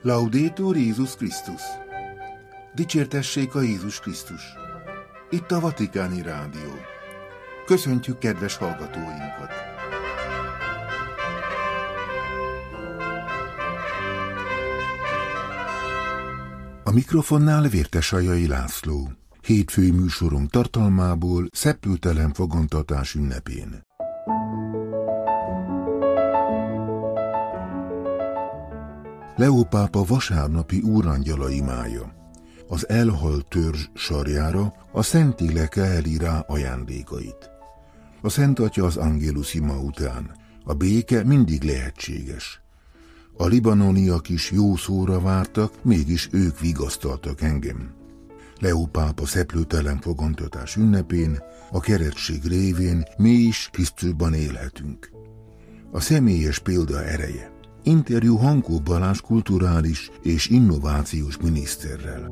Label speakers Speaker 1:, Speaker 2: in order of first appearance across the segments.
Speaker 1: Laudetur Jézus Krisztus! Dicsértessék a Jézus Krisztus! Itt a Vatikáni Rádió. Köszöntjük kedves hallgatóinkat! A mikrofonnál Vértesajai László. Hétfői műsorunk tartalmából szeplőtelen fogantatás ünnepén. Leó pápa vasárnapi úrangyala imája. Az elhalt törzs sarjára a Szentlélek eheli rá ajándékait. A Szent Atya az Angelus ima után: a béke mindig lehetséges. A libanoniak is jó szóra vártak, mégis ők vigasztaltak engem. Leó pápa szeplőtelen fogantatás ünnepén, a keresztség révén mi is Krisztusban élhetünk. A személyes példa ereje. Interjú Hankó Balázs kulturális és innovációs miniszterrel.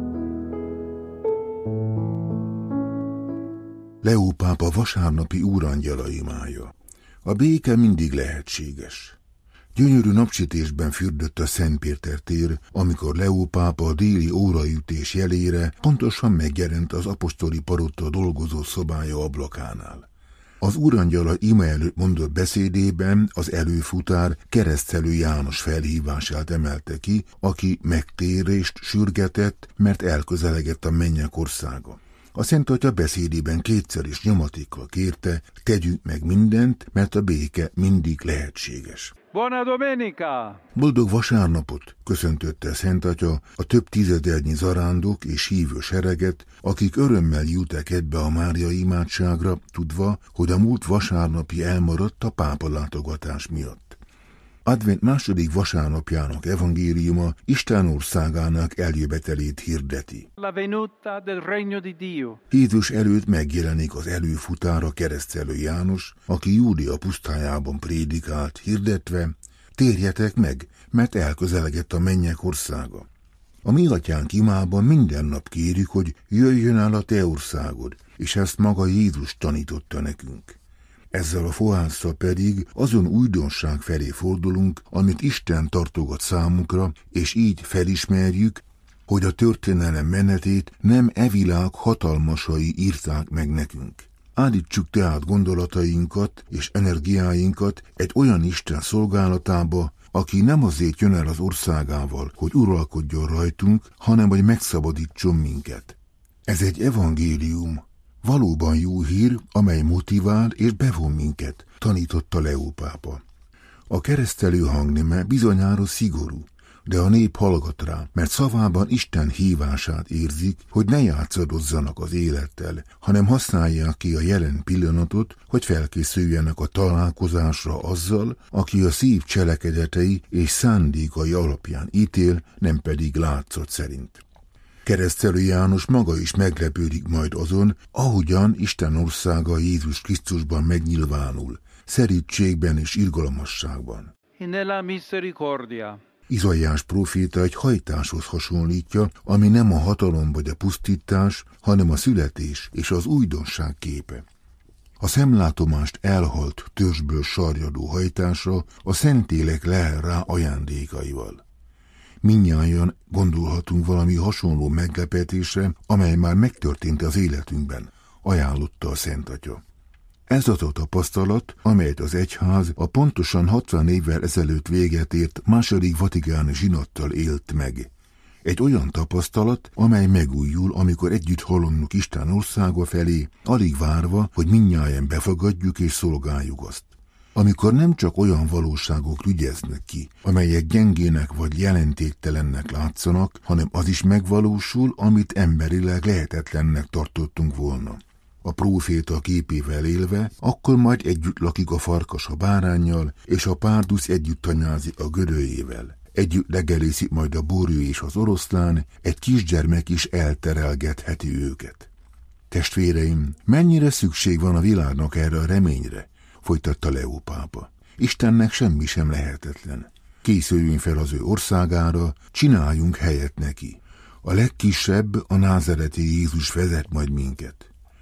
Speaker 1: Leó pápa vasárnapi úrangyala imája. A béke mindig lehetséges. Gyönyörű napsütésben fürdött a Szent Péter tér, amikor Leó pápa a déli óraütés jelére pontosan megjelent az apostoli parotta dolgozó szobája ablakánál. Az úrangyala ima előtt mondott beszédében az előfutár Keresztelő János felhívását emelte ki, aki megtérést sürgetett, mert elközelegett a mennyek országa. A Szent Atya beszédében kétszer is nyomatékkal kérte: tegyük meg mindent, mert a béke mindig lehetséges.
Speaker 2: Buona domenica!
Speaker 1: Boldog vasárnapot! Köszöntötte a Szent Atya a több tizedernyi zarándok és hívő sereget, akik örömmel jöttek ebbe a Máriai imádságra, tudva, hogy a múlt vasárnapi elmaradt a pápa látogatás miatt. Advent második vasárnapjának evangéliuma Isten országának eljövetelét hirdeti.
Speaker 2: La venuta del regno di Dio.
Speaker 1: Jézus előtt megjelenik az előfutára Keresztelő János, aki Júdea pusztájában prédikált, hirdetve: térjetek meg, mert elközelegett a mennyek országa. A mi atyánk imában minden nap kérjük, hogy jöjjön el a te országod, és ezt maga Jézus tanította nekünk. Ezzel a fohásszal pedig azon újdonság felé fordulunk, amit Isten tartogat számunkra, és így felismerjük, hogy a történelem menetét nem e világ hatalmasai írták meg nekünk. Állítsuk tehát gondolatainkat és energiáinkat egy olyan Isten szolgálatába, aki nem azért jön el az országával, hogy uralkodjon rajtunk, hanem hogy megszabadítson minket. Ez egy evangélium, valóban jó hír, amely motivál és bevon minket, tanította Leó pápa. A keresztelő hangneme bizonyára szigorú, de a nép hallgat rá, mert szavában Isten hívását érzik, hogy ne játszadozzanak az élettel, hanem használják ki a jelen pillanatot, hogy felkészüljenek a találkozásra azzal, aki a szív cselekedetei és szándékai alapján ítél, nem pedig látszat szerint. Keresztelő János maga is meglepődik majd azon, ahogyan Isten országa Jézus Krisztusban megnyilvánul, szerítségben és irgalmasságban.
Speaker 2: Nella misericordia.
Speaker 1: Izaiás próféta egy hajtáshoz hasonlítja, ami nem a hatalom vagy a pusztítás, hanem a születés és az újdonság képe. A szemlátomást elhalt törzsből sarjadó hajtásra a Szentlélek lehel rá ajándékaival. Mindnyájan gondolhatunk valami hasonló meglepetésre, amely már megtörtént az életünkben, ajánlotta a Szent Atya. Ez az a tapasztalat, amelyet az egyház a pontosan 60 évvel ezelőtt véget ért második vatikáni zsinattal élt meg. Egy olyan tapasztalat, amely megújul, amikor együtt haladunk Isten országa felé, alig várva, hogy mindnyájan befogadjuk és szolgáljuk azt. Amikor nem csak olyan valóságok rügyeznek ki, amelyek gyengének vagy jelentéktelennek látszanak, hanem az is megvalósul, amit emberileg lehetetlennek tartottunk volna. A próféta képével élve, akkor majd együtt lakik a farkas a báránnyal, és a párduc együtt tanyázik a gödöjével. Együtt legelészik majd a borjú és az oroszlán, egy kisgyermek is elterelgetheti őket. Testvéreim, mennyire szükség van a világnak erre a reményre, folytatta Leó pápa. Istennek semmi sem lehetetlen. Készüljünk fel az ő országára, csináljunk helyet neki. A legkisebb, a názareti Jézus vezet majd minket.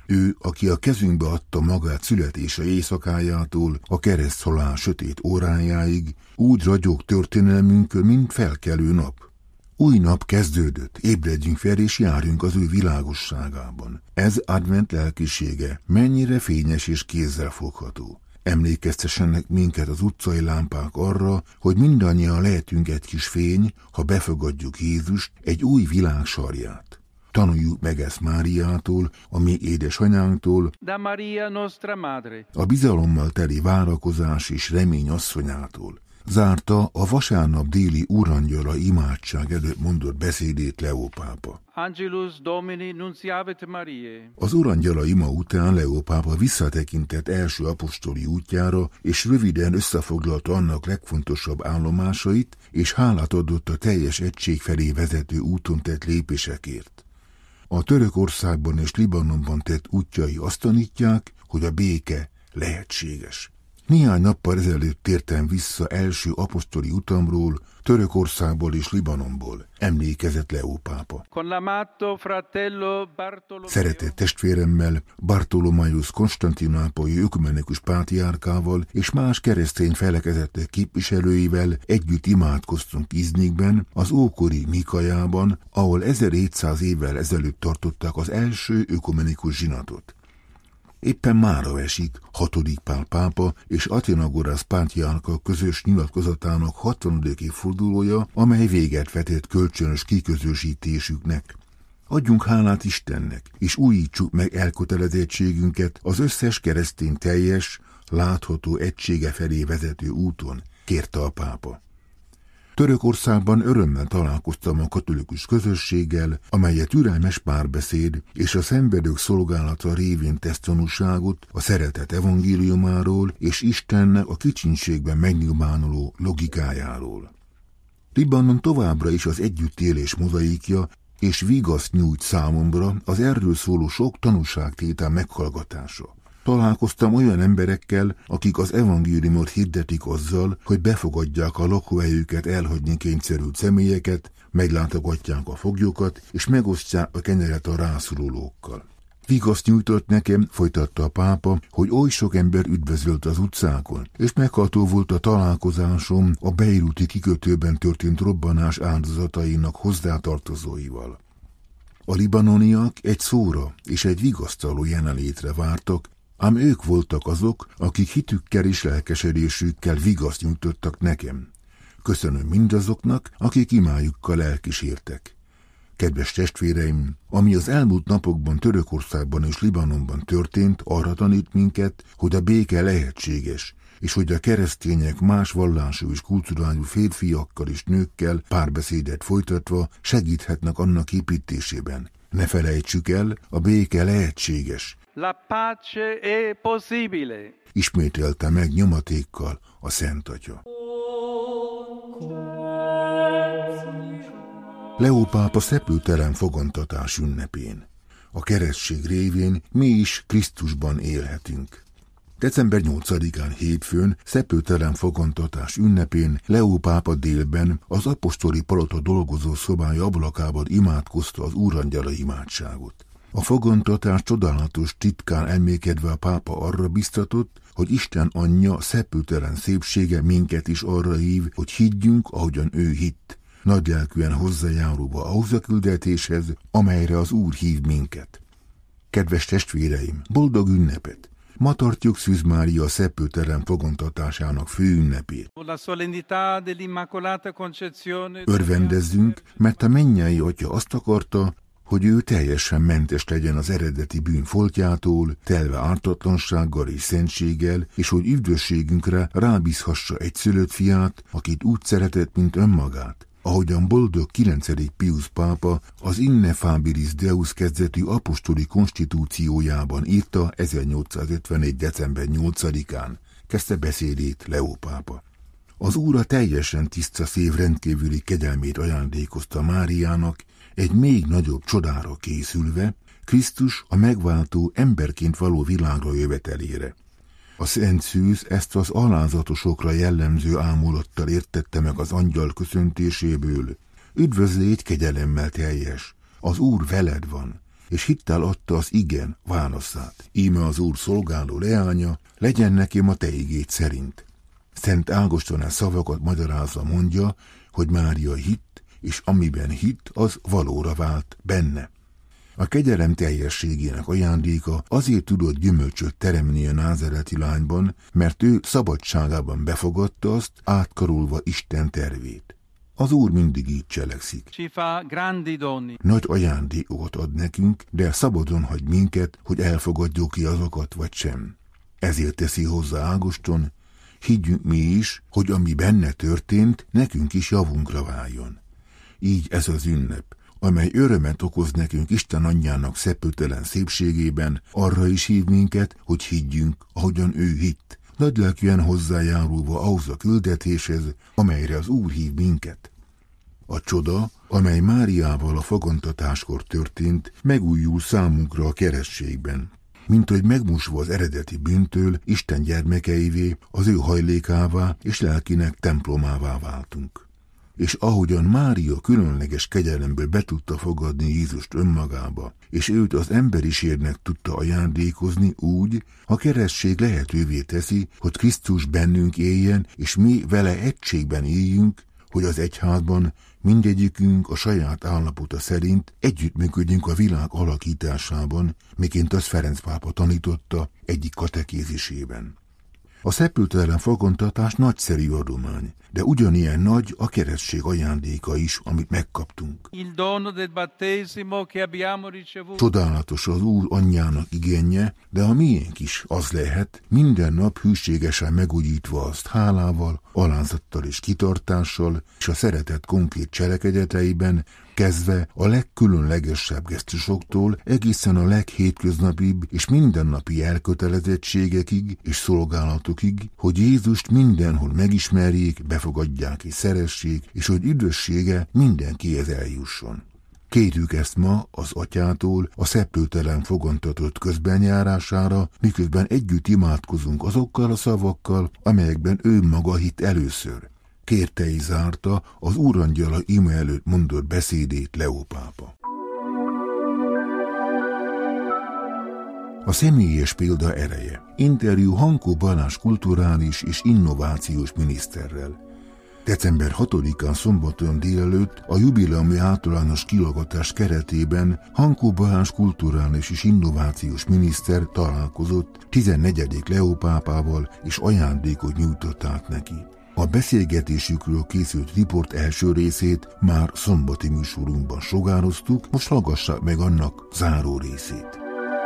Speaker 1: Ő, aki a kezünkbe adta magát születése éjszakájától a kereszthalál sötét órájáig, úgy ragyog történelmünkön, mint felkelő nap. Új nap kezdődött, ébredjünk fel és járjunk az ő világosságában. Ez advent lelkisége mennyire fényes és kézzelfogható. Emlékeztessenek minket az utcai lámpák arra, hogy mindannyian lehetünk egy kis fény, ha befogadjuk Jézust, egy új világ sarját. Tanuljuk meg ezt Máriától, a mi édesanyánktól,
Speaker 2: Da Maria nostra madre.
Speaker 1: a bizalommal teli várakozás és remény asszonyától. Zárta a vasárnap déli úrangyala imádság előtt mondott beszédét Leó pápa.
Speaker 2: Angelus Domini nunciavit Mariae.
Speaker 1: Az urangyala ima után Leó pápa visszatekintett első apostoli útjára, és röviden összefoglalta annak legfontosabb állomásait, és hálát adott a teljes egység felé vezető úton tett lépésekért. A Törökországban és Libanonban tett útjai azt tanítják, hogy a béke lehetséges. Néhány nappal ezelőtt tértem vissza első apostoli utamról, Törökországból és Libanonból, emlékezett Leó pápa. Szeretett testvéremmel, Bartolomaius konstantinápolyi ökumenikus pátriárkával és más keresztény felekezetek képviselőivel együtt imádkoztunk Iznikben, az ókori Mikajában, ahol 1700 évvel ezelőtt tartották az első ökumenikus zsinatot. Éppen mára esik 6. Pál pápa és Athenagoras pátriárka közös nyilatkozatának 60. évfordulója, amely véget vetett kölcsönös kiközösítésüknek. Adjunk hálát Istennek, és újítsuk meg elkötelezettségünket az összes keresztény teljes, látható egysége felé vezető úton, kérte a pápa. Törökországban örömmel találkoztam a katolikus közösséggel, amelyet türelmes párbeszéd és a szenvedők szolgálata révén tesz tanúságot a szeretet evangéliumáról és Istennek a kicsinségben megnyilvánuló logikájáról. Libanon továbbra is az együttélés mozaikja, és vigaszt nyújt számomra az erről szóló sok tanúságtétel meghallgatása. Találkoztam olyan emberekkel, akik az evangéliumot hirdetik azzal, hogy befogadják a lakóhelyüket elhagyni kényszerült személyeket, meglátogatják a foglyokat, és megosztják a kenyeret a rászorulókkal. Vigaszt nyújtott nekem, folytatta a pápa, hogy oly sok ember üdvözölt az utcákon, és megható volt a találkozásom a beiruti kikötőben történt robbanás áldozatainak hozzátartozóival. A libanoniak egy szóra és egy vigasztaló jelenlétre vártak, ám ők voltak azok, akik hitükkel és lelkesedésükkel vigaszt nyújtottak nekem. Köszönöm mindazoknak, akik imájukkal elkísértek. Kedves testvéreim, ami az elmúlt napokban Törökországban és Libanonban történt, arra tanít minket, hogy a béke lehetséges, és hogy a keresztények más vallású és kultúrájú férfiakkal és nőkkel párbeszédet folytatva segíthetnek annak építésében. Ne felejtsük el, a béke lehetséges.
Speaker 2: La pace è possibile.
Speaker 1: Ismételte meg nyomatékkal a Szent Atya. Leó pápa szepültelen fogantatás ünnepén. A keresztség révén mi is Krisztusban élhetünk. December 8-án hétfőn szepültelen fogantatás ünnepén Leó pápa délben az apostoli palota dolgozó szobája ablakában imádkozta az úrangyala imádságot. A fogantatás csodálatos titkán elmékedve a pápa arra biztatott, hogy Isten anyja szepültelen szépsége minket is arra hív, hogy higgyünk, ahogyan ő hitt, nagylelkűen hozzájárulva ahhoz a küldetéshez, amelyre az Úr hív minket. Kedves testvéreim, boldog ünnepet! Ma tartjuk Szűz Mária szepültelen fogantatásának főünnepét. Örvendezzünk, mert a mennyei Atya azt akarta, hogy ő teljesen mentes legyen az eredeti bűn foltjától, telve ártatlansággal és szentséggel, és hogy üdvösségünkre rábízhassa egyszülött fiát, akit úgy szeretett, mint önmagát, ahogyan boldog 9. Pius pápa az Innefabilis Deus kezdetű apostoli konstitúciójában írta 1851. december 8-án, kezdte beszédét Leó pápa. Az Úr a teljesen tiszta szív rendkívüli kegyelmét ajándékozta Máriának, egy még nagyobb csodára készülve, Krisztus a megváltó emberként való világra jövetelére. A Szent Szűz ezt az alázatosokra jellemző ámulattal értette meg az angyal köszöntéséből. Üdvözlégy kegyelemmel teljes, az Úr veled van, és hittel adta az igen válaszát. Íme az Úr szolgáló leánya, legyen nekem a te igéd szerint. Szent Ágoston e szavakat magyarázva mondja, hogy Mária hitt, és amiben hitt, az valóra vált benne. A kegyelem teljességének ajándéka azért tudott gyümölcsöt teremni a názáreti lányban, mert ő szabadságában befogadta azt, átkarolva Isten tervét. Az Úr mindig így cselekszik. Nagy ajándékot ad nekünk, de szabadon hagy minket, hogy elfogadjuk ki azokat vagy sem. Ezért teszi hozzá Ágoston, higgyünk mi is, hogy ami benne történt, nekünk is javunkra váljon. Így ez az ünnep, amely örömet okoz nekünk Isten anyjának szepőtelen szépségében, arra is hív minket, hogy higgyünk, ahogyan ő hitt, nagylelkűen hozzájárulva ahhoz a küldetéshez, amelyre az Úr hív minket. A csoda, amely Máriával a fogantatáskor történt, megújul számunkra a keresztségben, mint hogy megmosva az eredeti bűntől, Isten gyermekeivé, az ő hajlékává és lelkinek templomává váltunk. És ahogyan Mária különleges kegyelemből be tudta fogadni Jézust önmagába, és őt az emberiségnek tudta ajándékozni úgy, a keresztség lehetővé teszi, hogy Krisztus bennünk éljen, és mi vele egységben éljünk, hogy az egyházban mindegyikünk a saját állapota szerint együttműködjünk a világ alakításában, miként az Ferenc pápa tanította egyik katekézisében. A szepültelen fogantatás nagyszerű adomány, de ugyanilyen nagy a keresztség ajándéka is, amit megkaptunk. Csodálatos az Úr anyjának igénye, de a miénk is az lehet, minden nap hűségesen megújítva azt hálával, alázattal és kitartással, és a szeretet konkrét cselekedeteiben, kezdve a legkülönlegesebb gesztusoktól egészen a leghétköznapibb és mindennapi elkötelezettségekig és szolgálatokig, hogy Jézust mindenhol megismerjék, befogadják és szeressék, és hogy üdvössége mindenkihez eljusson. Kérjük ezt ma az Atyától a szeplőtelen fogantatott közbenjárására, miközben együtt imádkozunk azokkal a szavakkal, amelyekben ő maga hitt először. Kérte és zárta az úrangyala ime előtt mondott beszédét Leó pápa. A személyes példa ereje. Interjú Hankó Balázs kulturális és innovációs miniszterrel. December 6-án szombaton délelőtt a jubileumi általános kiallgatás keretében Hankó Balázs kulturális és innovációs miniszter találkozott 14. Leó pápával, és ajándékot nyújtott át neki. A beszélgetésükről készült riport első részét már szombati műsorunkban sugároztuk, most hallgassák meg annak záró részét.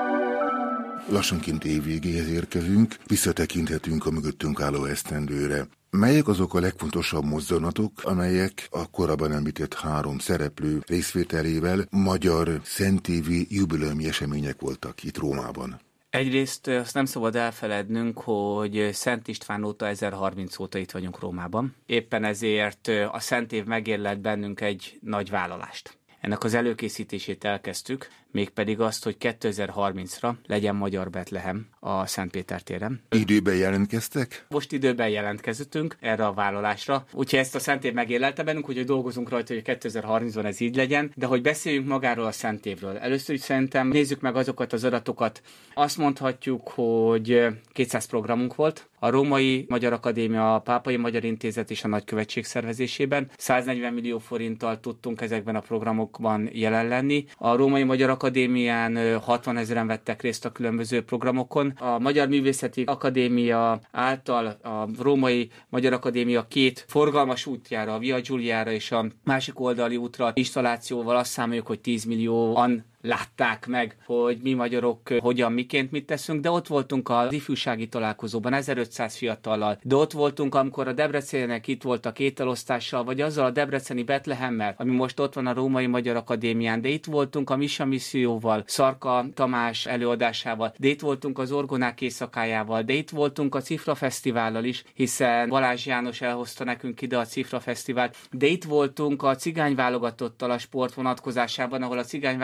Speaker 1: Lassanként évvégéhez érkezünk, visszatekinthetünk a mögöttünk álló esztendőre. Melyek azok a legfontosabb mozdulatok, amelyek a korábban említett 3 szereplő részvételével magyar szentévi jubileumi események voltak itt Rómában?
Speaker 3: Egyrészt azt nem szabad elfelednünk, hogy Szent István óta 1030 óta itt vagyunk Rómában. Éppen ezért a Szent Év megérlelt bennünk egy nagy vállalást. Ennek az előkészítését elkezdtük, mégpedig azt, hogy 2030-ra legyen magyar Betlehem a Szent Péter téren.
Speaker 1: Időben jelentkeztek?
Speaker 3: Most időben jelentkeztünk erre a vállalásra. Úgyhogy ezt a Szent Év megérlelte bennünk, hogy dolgozunk rajta, hogy 2030-ban ez így legyen, de hogy beszéljünk magáról a Szent Évről. Először is szerintem nézzük meg azokat az adatokat. Azt mondhatjuk, hogy 200 programunk volt. A Római Magyar Akadémia, a Pápai Magyar Intézet és a Nagykövetség szervezésében 140 millió forinttal tudtunk ezekben a programokban jelen lenni. A Római Magyar Akadémián 60 000-en vettek részt a különböző programokon. A Magyar Művészeti Akadémia által a Római Magyar Akadémia 2 forgalmas útjára, a Via Giuliára és a másik oldali útra installációval azt számoljuk, hogy 10 millióan látták meg, hogy mi magyarok hogyan, miként mit teszünk, de ott voltunk az ifjúsági találkozóban 1500 fiatallal, de ott voltunk, amikor a Debrecennek itt voltak ételosztással, vagy azzal a debreceni Betlehemmel, ami most ott van a Római Magyar Akadémián, de itt voltunk a Misa Misszióval, Szarka Tamás előadásával, de itt voltunk az Orgonák éjszakájával, de itt voltunk a Cifra Fesztivállal is, hiszen Balázs János elhozta nekünk ide a Cifra Fesztivált, de itt voltunk a cigány válogatottal a sport vonatkozásában, ahol a cigány válogatott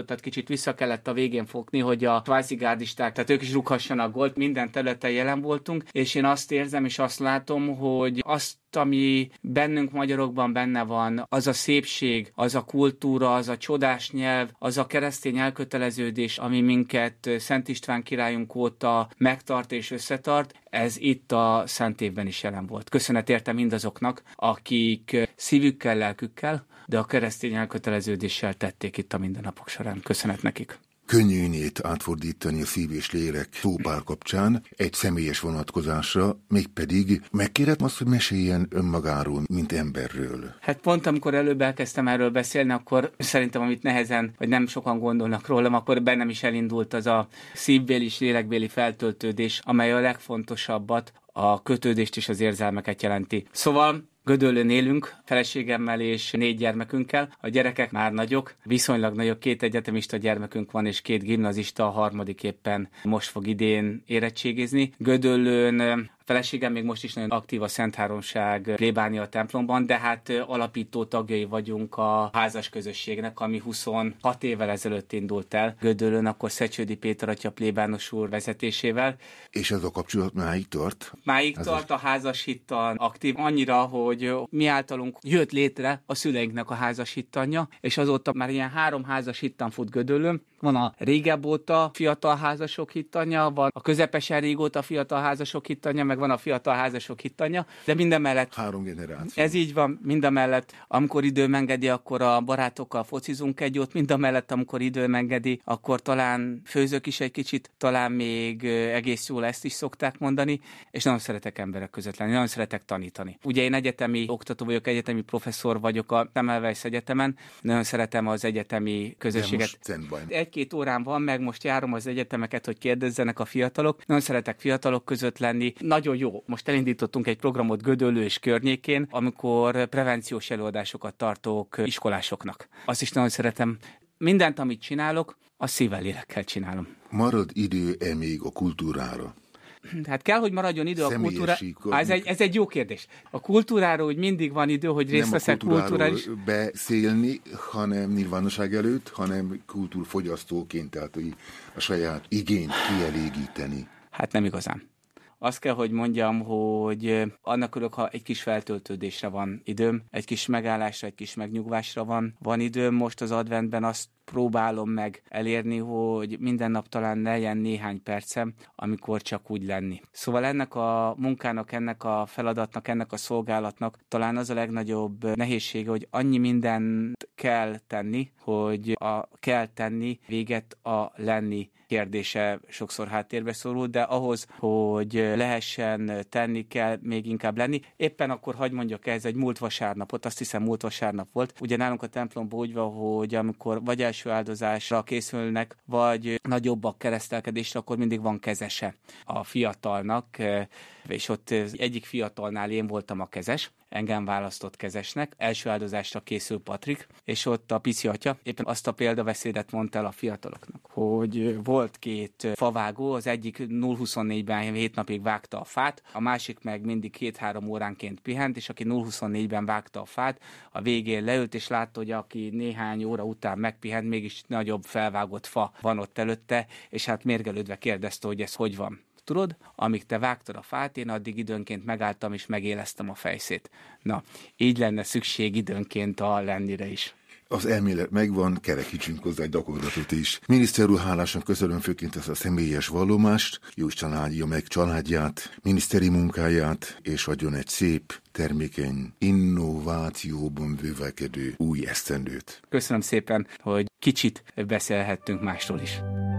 Speaker 3: tehát kicsit vissza kellett a végén fogni, hogy a kvázi gárdisták, tehát ők is rúghassanak gólt, minden területen jelen voltunk, és én azt érzem, és azt látom, hogy azt, ami bennünk magyarokban benne van, az a szépség, az a kultúra, az a csodás nyelv, az a keresztény elköteleződés, ami minket Szent István királyunk óta megtart és összetart, ez itt a Szent Évben is jelen volt. Köszönet érte mindazoknak, akik szívükkel, lelkükkel, de a keresztény elköteleződéssel tették itt a mindennapok során. Köszönet nekik.
Speaker 1: Könnyű innét átfordítani a szív és lélek szópár kapcsán egy személyes vonatkozásra, mégpedig megkérhetem azt, hogy meséljen önmagáról, mint emberről.
Speaker 3: Hát pont amikor előbb elkezdtem erről beszélni, akkor szerintem, amit nehezen, vagy nem sokan gondolnak rólam, akkor bennem is elindult az a szívbéli és lélekbéli feltöltődés, amely a legfontosabbat, a kötődést és az érzelmeket jelenti. Szóval Gödöllőn élünk, feleségemmel és 4 gyermekünkkel. A gyerekek már nagyok, viszonylag nagyok, 2 egyetemista gyermekünk van, és 2 gimnazista, a harmadik éppen most fog idén érettségizni. Gödöllőn feleségem még most is nagyon aktív a Szent Háromság plébánia templomban, de hát alapító tagjai vagyunk a házas közösségnek, ami 26 évvel ezelőtt indult el Gödöllőn, akkor Szecsődi Péter atya plébános úr vezetésével.
Speaker 1: És ez a kapcsolat máig tart?
Speaker 3: Máig tart, a házas hittan aktív, annyira, hogy mi általunk jött létre a szüleinknek a házas hittanja, és azóta már ilyen 3 házas hittan fut Gödöllőn. Van a régebb óta fiatal házasok hittanja, van a közepesen régóta fiatal házasok hittanja, meg van a fiatal házasok hittanja, de minden mellett
Speaker 1: 3 generáció.
Speaker 3: Ez így van, minden mellett, amikor időm engedi, akkor a barátokkal focizunk egy jót, minden mellett, amikor időm engedi, akkor talán főzök is egy kicsit, talán még egész jól ezt is szokták mondani, és nagyon szeretek emberek között lenni, nagyon szeretek tanítani. Ugye én egyetemi oktató vagyok, egyetemi professzor vagyok a Semmelweis Egyetemen, nagyon szeretem az egyetemi közösséget. 1-2 órán van, meg most járom az egyetemeket, hogy kérdezzenek a fiatalok. Nagyon szeretek fiatalok között lenni. Nagyon jó. Most elindítottunk egy programot Gödöllő és környékén, amikor prevenciós előadásokat tartok iskolásoknak. Azt is nagyon szeretem. Mindent, amit csinálok, azt szívvel, lélekkel csinálom.
Speaker 1: Marad idő-e még a kultúrára?
Speaker 3: Hát kell, hogy maradjon idő a kultúrára. Ez egy jó kérdés. A kultúráról úgy mindig van idő, hogy részt veszek kulturális.
Speaker 1: Nem a kultúráról beszélni, hanem nyilvánosság előtt, hanem kultúrfogyasztóként, tehát a saját igényt kielégíteni.
Speaker 3: Hát nem igazán. Azt kell, hogy mondjam, hogy annak örülök, ha egy kis feltöltődésre van időm, egy kis megállásra, egy kis megnyugvásra van időm. Most az adventben azt próbálom meg elérni, hogy minden nap talán legyen néhány percem, amikor csak úgy lenni. Szóval ennek a munkának, ennek a feladatnak, ennek a szolgálatnak talán az a legnagyobb nehézsége, hogy annyi mindent kell tenni, hogy a kell tenni véget a lenni kérdése sokszor háttérbe szorul, de ahhoz, hogy lehessen tenni, kell még inkább lenni. Éppen akkor hadd mondjak ez egy múlt vasárnapot, azt hiszem múlt vasárnap volt. Ugye nálunk a templomban úgy van, hogy amikor vagy első áldozásra készülnek, vagy nagyobbak keresztelkedésre, akkor mindig van kezese a fiatalnak, és ott egyik fiatalnál én voltam a kezes, engem választott kezesnek, első áldozásra készül Patrik, és ott a pici atya éppen azt a példabeszédet mondta el a fiataloknak, hogy volt 2 favágó, az egyik 0-24-ben 7 napig vágta a fát, a másik meg mindig 2-3 óránként pihent, és aki 0-24-ben vágta a fát, a végén leült, és látta, hogy aki néhány óra után megpihent, mégis nagyobb felvágott fa van ott előtte, és hát mérgelődve kérdezte, hogy ez hogy van. Tudod, amíg te vágtad a fát, én addig időnként megálltam és megéleztem a fejszét. Na, így lenne szükség időnként a lennire is.
Speaker 1: Az elmélet megvan, kerekítsünk hozzá egy gyakorlatot is. Miniszter úr, hálásan köszönöm főként ezt a személyes vallomást, Jóisten áldja meg családját, miniszteri munkáját, és adjon egy szép, termékeny, innovációban bővelkedő új esztendőt.
Speaker 3: Köszönöm szépen, hogy kicsit beszélhettünk másról is.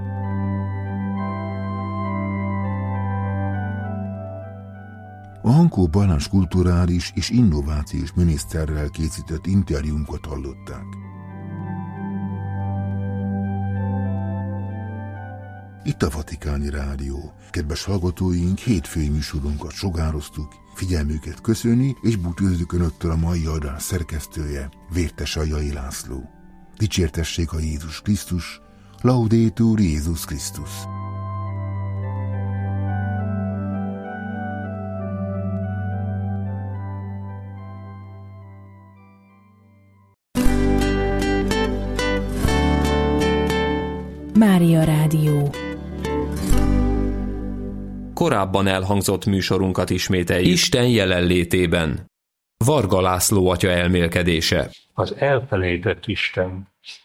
Speaker 1: A Hankó Balázs kulturális és innovációs miniszterrel készített interjúnkat hallották. Itt a Vatikáni Rádió. Kedves hallgatóink, hétfői műsorunkat sugároztuk, figyelmüket köszöni, és búcsúzzuk Önöktől a mai adás szerkesztője, Vértes Ajai László. Dicsértessék a Jézus Krisztus, Laudetur Jézus Krisztus.
Speaker 4: Mária Rádió.
Speaker 5: Korábban elhangzott műsorunkat ismételjük. Isten jelenlétében. Varga László atya elmélkedése.
Speaker 6: Az elfelejtett Isten.